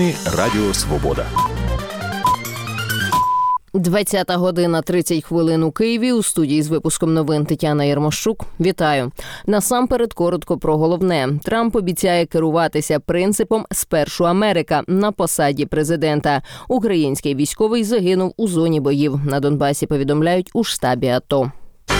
Новини Радіо Свобода. 20 година 30 хвилин у Києві. У студії з випуском новин Тетяна Єрмощук. Вітаю. Насамперед коротко про головне. Трамп обіцяє керуватися принципом «Спершу Америка» на посаді президента. Український військовий загинув у зоні боїв. На Донбасі повідомляють у штабі АТО.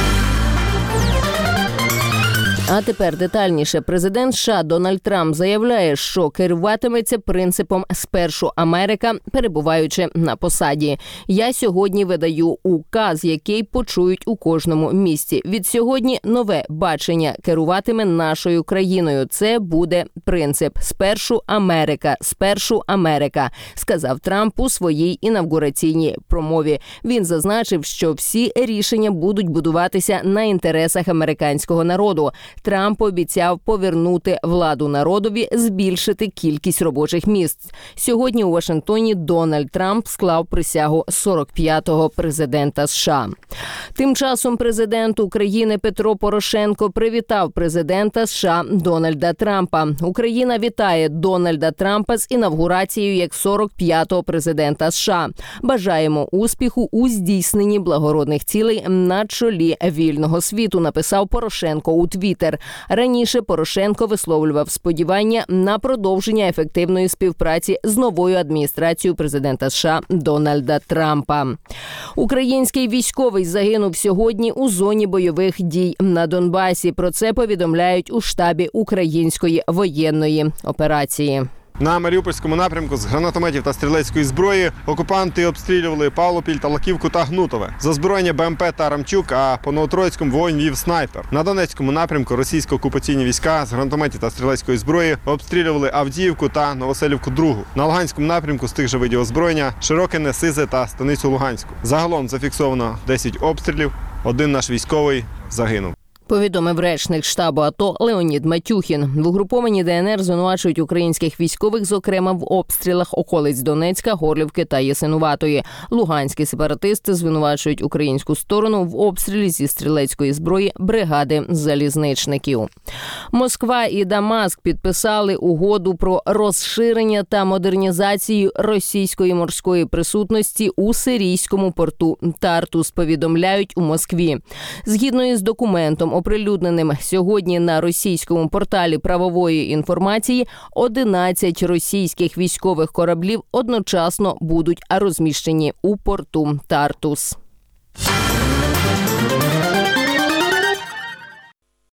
А тепер детальніше. Президент США Дональд Трамп заявляє, що керуватиметься принципом «Спершу Америка», перебуваючи на посаді. «Я сьогодні видаю указ, який почують у кожному місті. Відсьогодні нове бачення керуватиме нашою країною. Це буде принцип «Спершу Америка, спершу Америка», сказав Трамп у своїй інавгураційній промові. Він зазначив, що всі рішення будуть будуватися на інтересах американського народу. Трамп обіцяв повернути владу народові, збільшити кількість робочих місць. Сьогодні у Вашингтоні Дональд Трамп склав присягу 45-го президента США. Тим часом президент України Петро Порошенко привітав президента США Дональда Трампа. Україна вітає Дональда Трампа з інавгурацією як 45-го президента США. Бажаємо успіху у здійсненні благородних цілей на чолі вільного світу, написав Порошенко у Твіттер. Раніше Порошенко висловлював сподівання на продовження ефективної співпраці з новою адміністрацією президента США Дональда Трампа. Український військовий загинув сьогодні у зоні бойових дій на Донбасі. Про це повідомляють у штабі української воєнної операції. На Маріупольському напрямку з гранатометів та стрілецької зброї окупанти обстрілювали Павлопіль, Талаківку та Гнутове. З озброєння БМП та Арамчук, а по Новотроїцькому вогонь вів снайпер. На Донецькому напрямку російсько-окупаційні війська з гранатометів та стрілецької зброї обстрілювали Авдіївку та Новоселівку-2. На Луганському напрямку з тих же видів озброєння Широкине, Сизе та Станицю Луганську. Загалом зафіксовано 10 обстрілів, один наш військовий загинув. Повідомив речник штабу АТО Леонід Матюхін. В угрупованні ДНР звинувачують українських військових, зокрема в обстрілах околиць Донецька, Горлівки та Ясинуватої. Луганські сепаратисти звинувачують українську сторону в обстрілі зі стрілецької зброї бригади залізничників. Москва і Дамаск підписали угоду про розширення та модернізацію російської морської присутності у сирійському порту Тартус, повідомляють у Москві. Згідно із документом, оприлюдненим сьогодні на російському порталі правової інформації, 11 російських військових кораблів одночасно будуть розміщені у порту Тартус.